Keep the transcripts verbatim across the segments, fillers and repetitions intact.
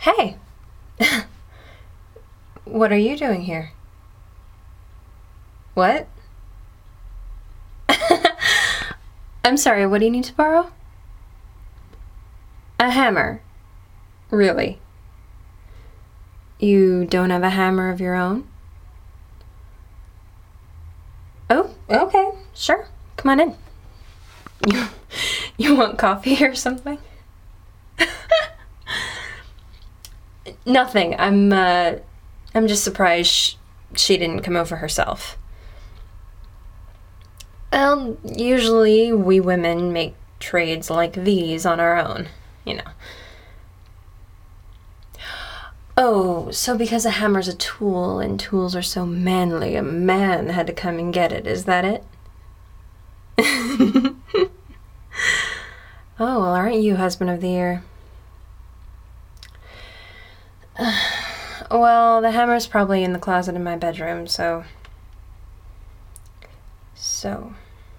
Hey! What are you doing here? What? I'm sorry, what do you need to borrow? A hammer. Really? You don't have a hammer of your own? Oh, okay, sure. Come on in. You, you want coffee or something? Nothing. I'm, uh, I'm just surprised sh- she didn't come over herself. Well, usually we women make trades like these on our own, you know. Oh, so because a hammer's a tool and tools are so manly, a man had to come and get it, is that it? Oh, well, aren't you husband of the year? Well, the hammer's probably in the closet in my bedroom, so... So...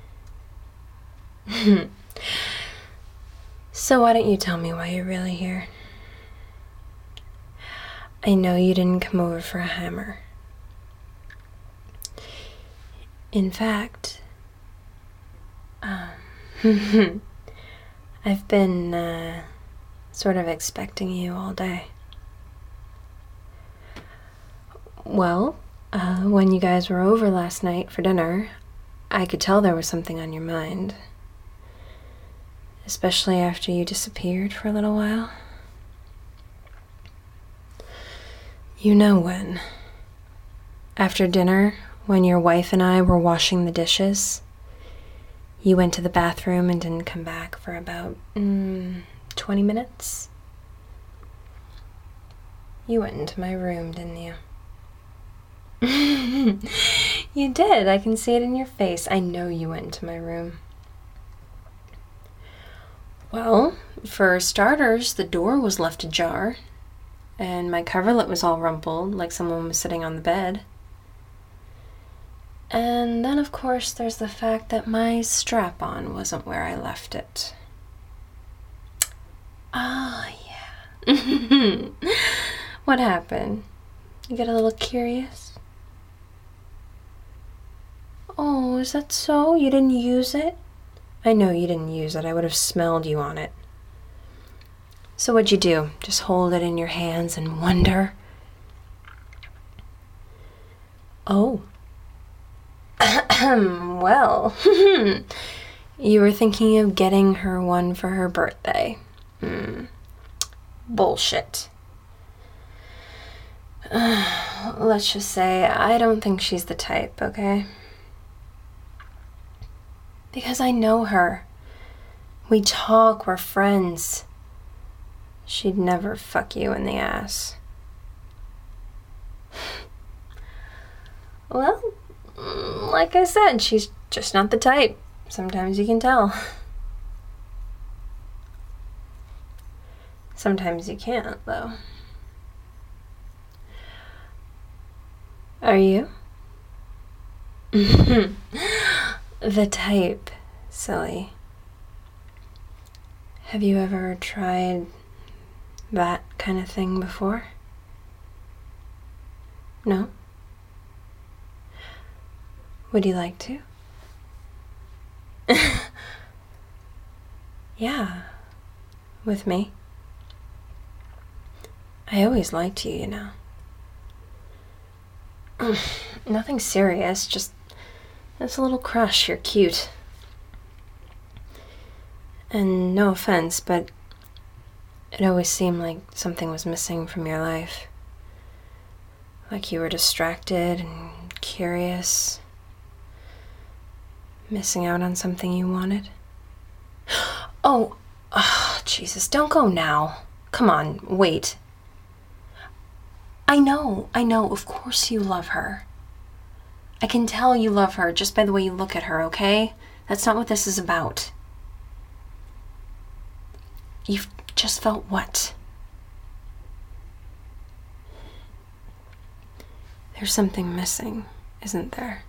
So why don't you tell me why you're really here? I know you didn't come over for a hammer. In fact, um, I've been uh, sort of expecting you all day. Well, uh, when you guys were over last night for dinner, I could tell there was something on your mind. Especially after you disappeared for a little while. You know when. After dinner, when your wife and I were washing the dishes, you went to the bathroom and didn't come back for about mm, twenty minutes? You went into my room, didn't you? You did. I can see it in your face. I know you went into my room. Well, for starters, the door was left ajar, and my coverlet was all rumpled, like someone was sitting on the bed. And then, of course, there's the fact that my strap-on wasn't where I left it. Ah, yeah. What happened? You get a little curious? Oh, is that so? You didn't use it? I know you didn't use it. I would have smelled you on it. So what'd you do? Just hold it in your hands and wonder? Oh. Well, you were thinking of getting her one for her birthday. Hmm. Bullshit. Let's just say I don't think she's the type, okay? Because I know her. We talk, we're friends. She'd never fuck you in the ass. Well, like I said, she's just not the type. Sometimes you can tell. Sometimes you can't, though. Are you? The type, silly. Have you ever tried that kind of thing before? No? Would you like to? Yeah, with me. I always liked you, you know. Nothing serious, just it's a little crush. You're cute. And no offense, but it always seemed like something was missing from your life. Like you were distracted and curious. Missing out on something you wanted. Oh, oh, Jesus, don't go now. Come on, wait. I know, I know, of course you love her. I can tell you love her just by the way you look at her, okay? That's not what this is about. You've just felt what? There's something missing, isn't there?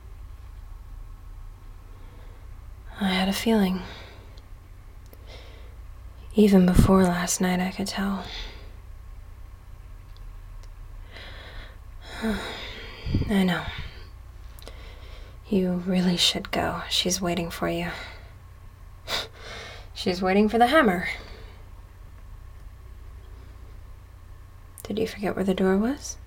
I had a feeling. Even before last night, I could tell. I know. You really should go. She's waiting for you. She's waiting for the hammer. Did you forget where the door was?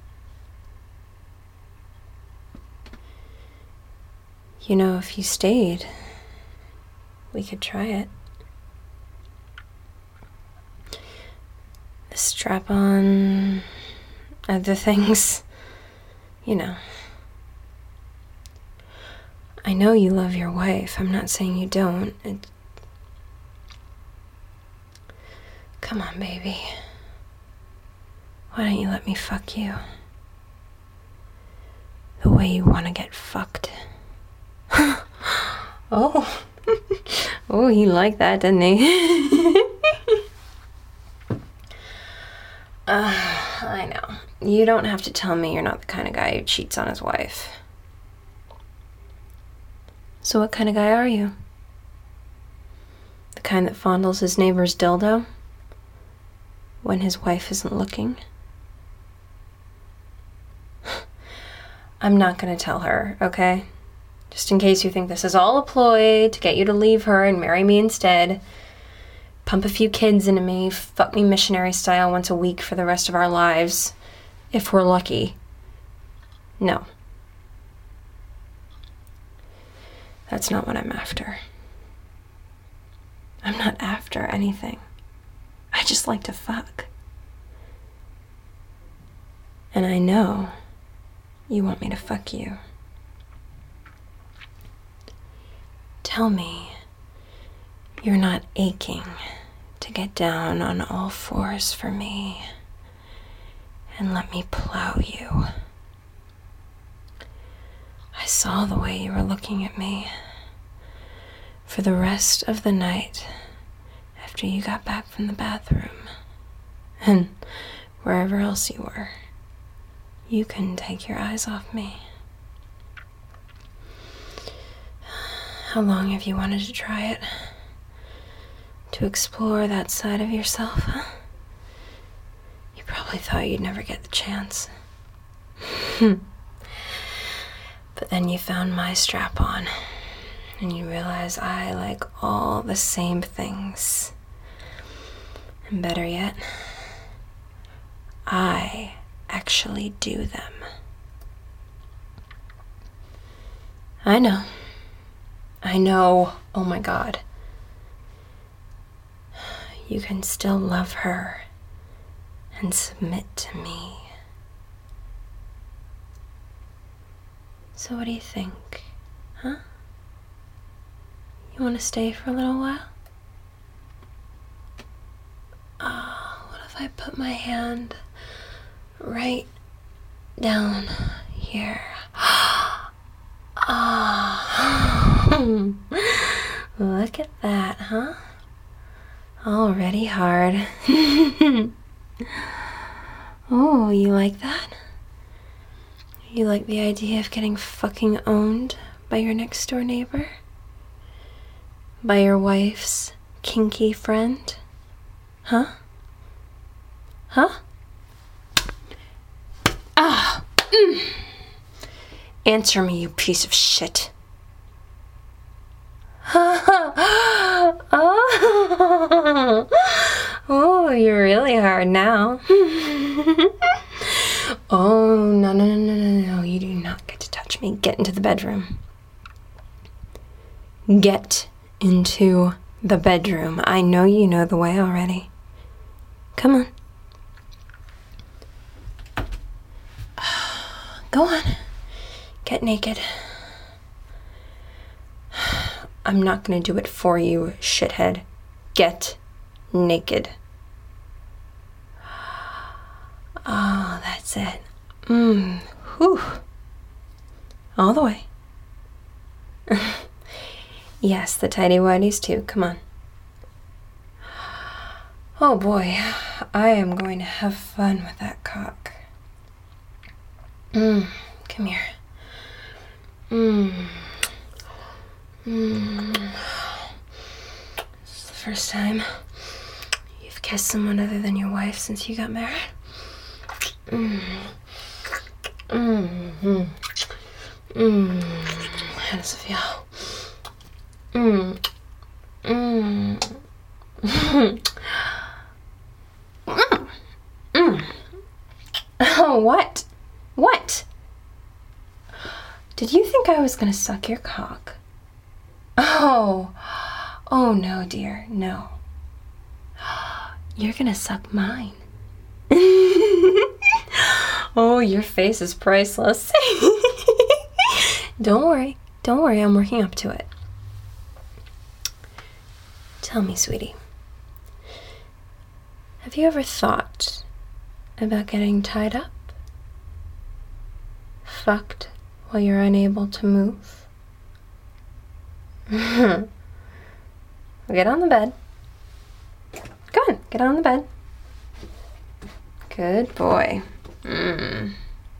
You know, if you stayed, we could try it. The strap-on, other things, you know. I know you love your wife. I'm not saying you don't. It... Come on, baby. Why don't you let me fuck you? The way you want to get fucked. Oh. Oh, he liked that, didn't he? uh, I know. You don't have to tell me you're not the kind of guy who cheats on his wife. So what kind of guy are you? The kind that fondles his neighbor's dildo when his wife isn't looking? I'm not gonna tell her, okay? Just in case you think this is all a ploy to get you to leave her and marry me instead. Pump a few kids into me, fuck me missionary style once a week for the rest of our lives, if we're lucky. No. That's not what I'm after. I'm not after anything. I just like to fuck. And I know you want me to fuck you. Tell me you're not aching to get down on all fours for me and let me plow you. I saw the way you were looking at me for the rest of the night after you got back from the bathroom and wherever else you were. You couldn't take your eyes off me. How long have you wanted to try it? To explore that side of yourself, huh? You probably thought you'd never get the chance. But then you found my strap-on, and you realize I like all the same things. And better yet, I actually do them. I know. I know. Oh my God. You can still love her and submit to me. So what do you think? Huh? You want to stay for a little while? Ah, oh, what if I put my hand right down here? Ah, look at that, huh? Already hard. Oh, you like that? You like the idea of getting fucking owned by your next door neighbor? By your wife's kinky friend? Huh? Huh? Ah! Mm. Answer me, you piece of shit. Oh, oh, you're really hard now. Oh, no, no, no, no, no, no. You do not get to touch me. Get into the bedroom. Get into the bedroom. I know you know the way already. Come on. Go on. Get naked. I'm not gonna do it for you, shithead. Get naked. Oh, that's it. Mmm. Whew. All the way. Yes, the tighty whities too. Come on. Oh boy, I am going to have fun with that cock. Mmm. Come here. Mmm. Mmm. This is the first time you've kissed someone other than your wife since you got married. Mmm. Mm-hmm. Mm. How does it feel? Mm. Mm. Mm. Mm. Oh, what? What? Did you think I was gonna suck your cock? Oh. Oh, no, dear. No. You're gonna suck mine. Oh, your face is priceless. Don't worry. Don't worry. I'm working up to it. Tell me, sweetie. Have you ever thought about getting tied up? Fucked while you're unable to move? Get on the bed. Go on, get on the bed. Good boy. Mm.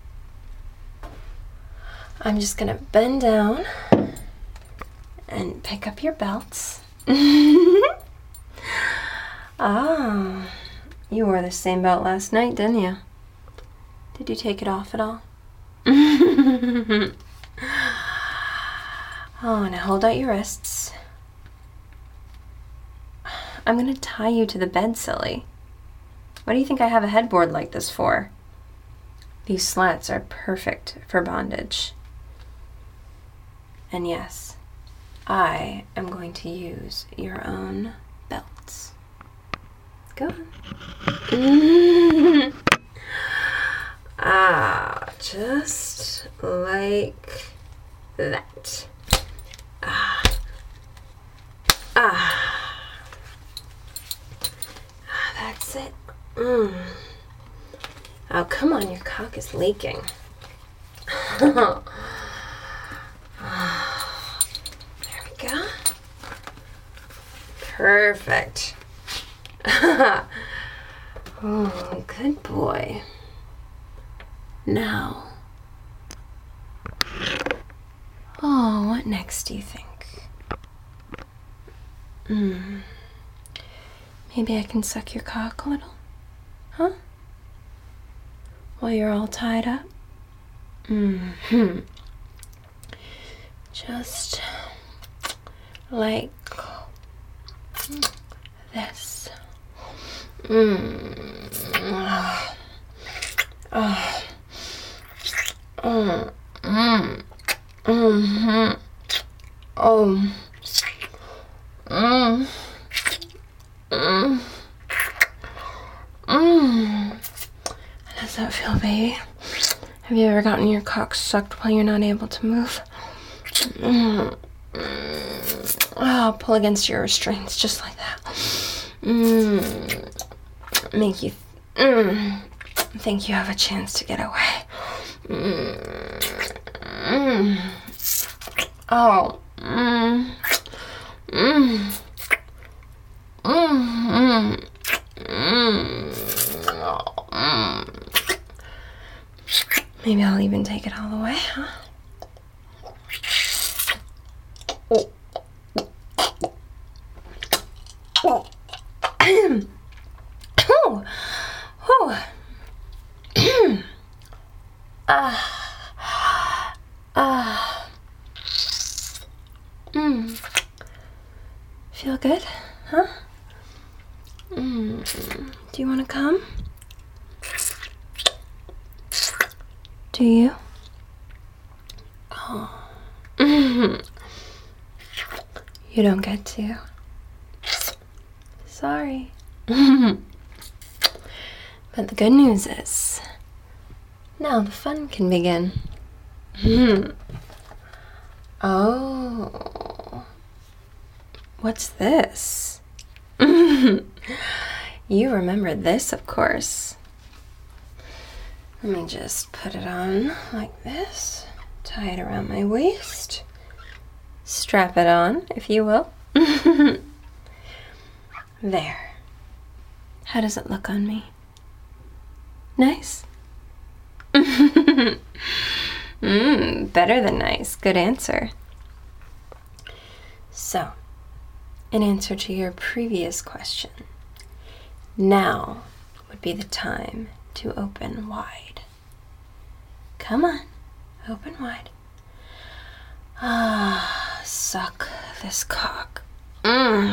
I'm just gonna bend down and pick up your belts. Ah, you wore the same belt last night, didn't you? Did you take it off at all? Oh, now hold out your wrists. I'm gonna tie you to the bed, silly. What do you think I have a headboard like this for? These slats are perfect for bondage. And yes, I am going to use your own belts. Go on. Ah, just like that. Ah. Ah. Ah, that's it. Mm. Oh, come on, your cock is leaking. There we go. Perfect. Oh, good boy. Now. Oh, what next do you think? Hmm. Maybe I can suck your cock a little? Huh? While you're all tied up? Mm-hmm. Just like this. Mm. Oh. Oh. Mm. Mm. Mm-hmm. Oh. Mm. Mm. Mm. How does that feel, baby? Have you ever gotten your cock sucked while you're not able to move? Mm. Mm. Oh, pull against your restraints just like that. Mm. Make you mm. think you have a chance to get away. Mm. Mm. Oh. Mm. Mm. Mm. Mm. Mm. Maybe I'll even take it all the way, huh? Oh. Oh. Oh. Oh. Ah. Ah. Mm. Feel good, huh? Mm. Do you want to come? Do you? Oh. Mm. You don't get to. Sorry. But the good news is, now the fun can begin. Oh. What's this? You remember this, of course. Let me just put it on like this. Tie it around my waist. Strap it on, if you will. There. How does it look on me? Nice? Mmm, better than nice. Good answer. So, in answer to your previous question, now would be the time to open wide. Come on. Open wide. Ah, suck this cock. Mmm.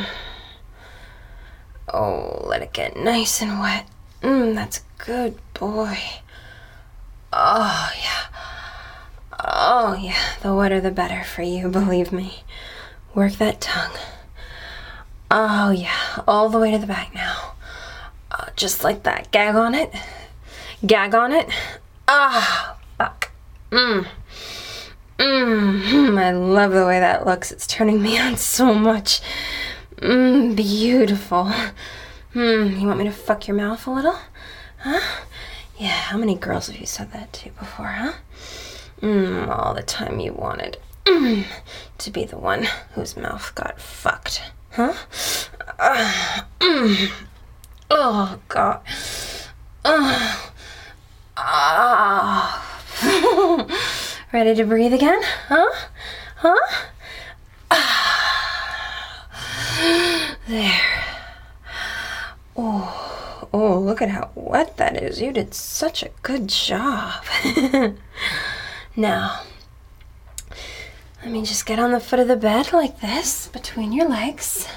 Oh, let it get nice and wet. Mmm, that's good, boy. Oh, yeah. Oh, yeah. The wetter the better for you, believe me. Work that tongue. Oh, yeah. All the way to the back now. Uh, just like that. Gag on it. Gag on it. Ah, fuck. Mmm. Mmm. I love the way that looks. It's turning me on so much. Mmm, beautiful. Mmm, you want me to fuck your mouth a little? Huh? Yeah, how many girls have you said that to before, huh? Mmm, all the time you wanted mm, to be the one whose mouth got fucked, huh? Uh, mm. Oh, God. Uh, ah. Ready to breathe again? Huh? Huh? Ah. There. Oh, oh, look at how wet that is. You did such a good job. Now, let me just get on the foot of the bed like this, between your legs.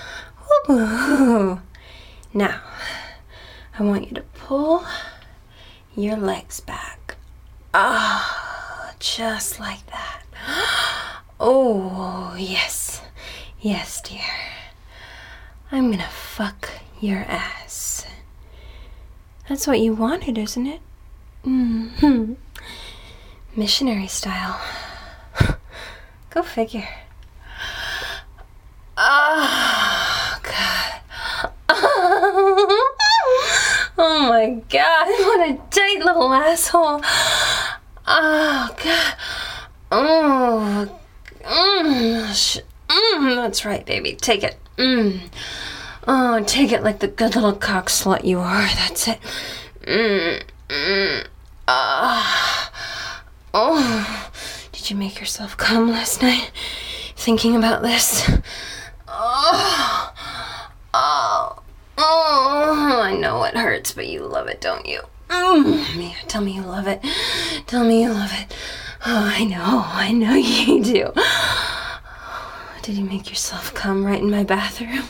Ooh. Now, I want you to pull your legs back. Ah, just like that. Oh, yes. Yes, dear. I'm gonna fuck your ass. That's what you wanted, isn't it? Mm-hmm. Missionary style. Go figure. Oh, God. Oh, my God. What a tight little asshole. Oh, God. Oh, mm, mm, that's right, baby. Take it. Mm. Oh, take it like the good little cock slut you are. That's it. Mm, mm, ah. Oh, did you make yourself come last night thinking about this? Oh, oh, oh, I know it hurts, but you love it, don't you? Mm, yeah, tell me you love it. Tell me you love it. Oh, I know, I know you do. Did you make yourself come right in my bathroom?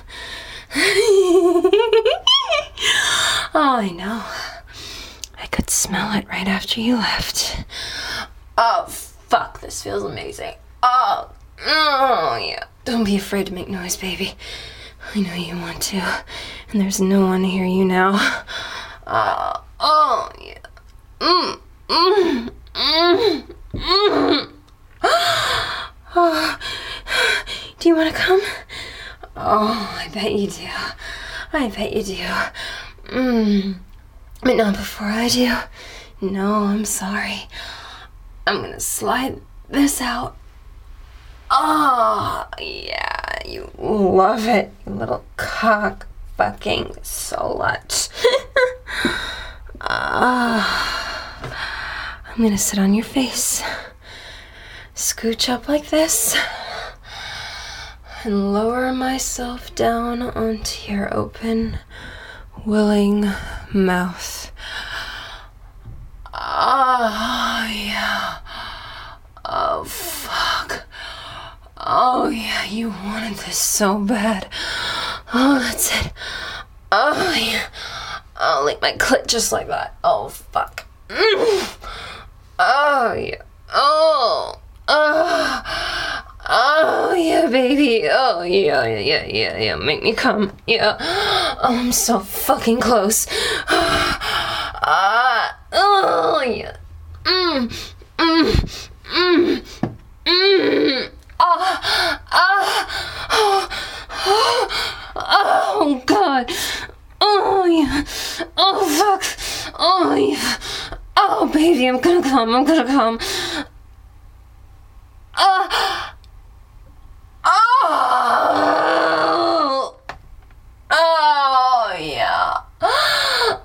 Oh, I know. I could smell it right after you left. Oh, fuck, this feels amazing. Oh, oh, yeah. Don't be afraid to make noise, baby. I know you want to, and there's no one to hear you now. Uh, oh, yeah. Mm, mm, mm, mm. Oh, do you want to come? Oh, I bet you do. I bet you do. Mm. But not before I do. No, I'm sorry. I'm gonna slide this out. Oh, yeah, you love it, you little cock fucking slut. Ah, I'm gonna sit on your face. Scooch up like this. And lower myself down onto your open, willing mouth. Oh, yeah. Oh, fuck. Oh, yeah, you wanted this so bad. Oh, that's it. Oh, yeah. I'll lick my clit just like that. Oh, fuck. Mm. Oh, yeah. Oh. Oh. Oh, yeah, baby. Oh, yeah, yeah, yeah, yeah. Make me come. Yeah. Oh, I'm so fucking close. Ah. Oh, yeah. Mm. Mm. Mm. Mm. Ah. Ah. Oh. Oh. Oh, God. Oh, yeah. Oh, fuck. Oh, yeah. Oh, baby, I'm gonna come. I'm gonna come. Ah. Oh! Oh, yeah. Oh!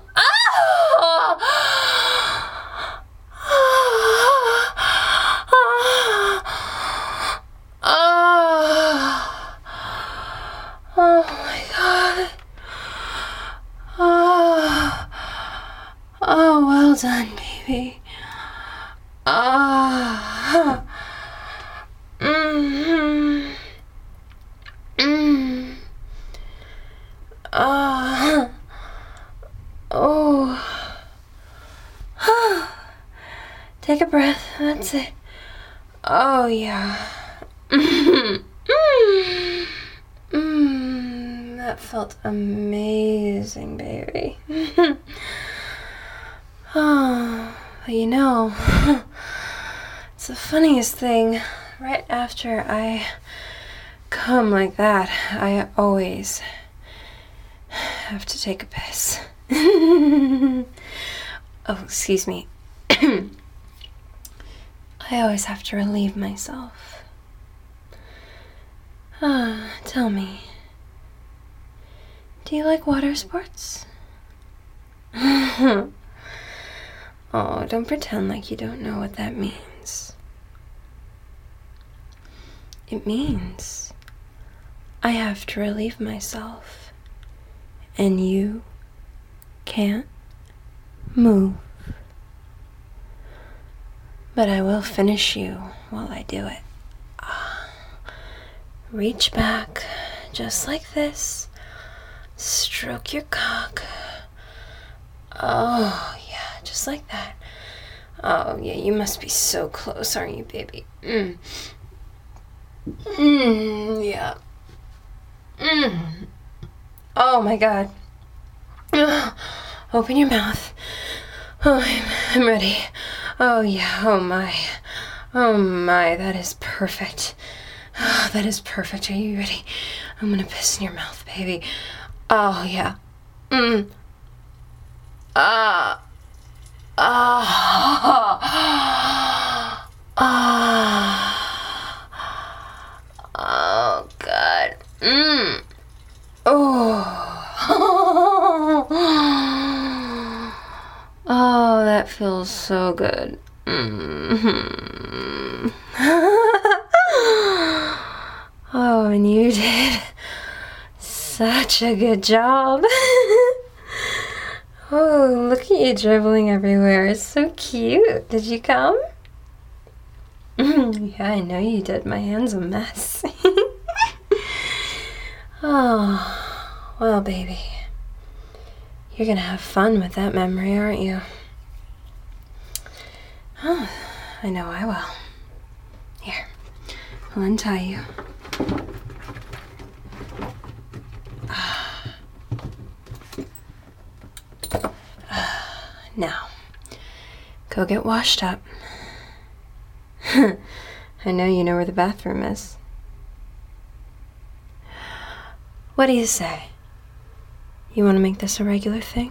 Oh, my God. Oh. Oh, well done, baby. Take a breath. That's it. Oh, yeah. Mm, that felt amazing, baby. Oh, but you know, it's the funniest thing. Right after I come like that, I always have to take a piss. Oh, excuse me. I always have to relieve myself. Ah, tell me, do you like water sports? Oh, don't pretend like you don't know what that means. It means I have to relieve myself, and you can't move. But I will finish you while I do it. Ah. Reach back, just like this. Stroke your cock. Oh, yeah, just like that. Oh, yeah, you must be so close, aren't you, baby? Mm. Mm, yeah. Mm. Oh, my God. Oh, open your mouth. Oh, I'm, I'm ready. Oh, yeah, oh, my. Oh, my, that is perfect. Oh, that is perfect. Are you ready? I'm gonna piss in your mouth, baby. Oh, yeah. Mm. Ah. Ah. Ah. Oh, God. Mm. Oh. Oh, that feels so good. Mm-hmm. Oh, and you did such a good job. Oh, look at you dribbling everywhere. It's so cute. Did you come? Yeah, I know you did. My hand's a mess. Oh, well, baby. You're gonna have fun with that memory, aren't you? Oh, I know I will. Here, I'll untie you. Now, go get washed up. I know you know where the bathroom is. What do you say? You want to make this a regular thing?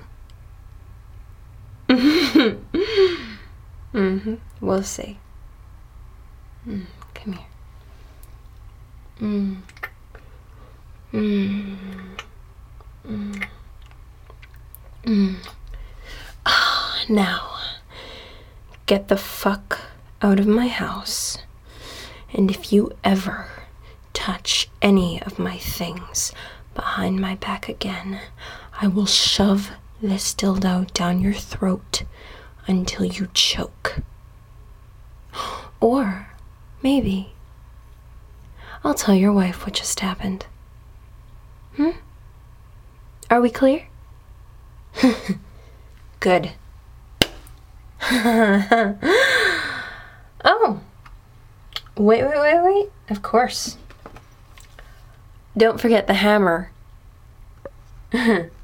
Mm-hmm. We'll see. Mm, come here. Mm. Mm. Mm. Mm. Ah, now, get the fuck out of my house. And if you ever touch any of my things behind my back again, I will shove this dildo down your throat until you choke. Or maybe I'll tell your wife what just happened. Hmm? Are we clear? Good. Oh. Wait, wait, wait, wait. Of course. Don't forget the hammer.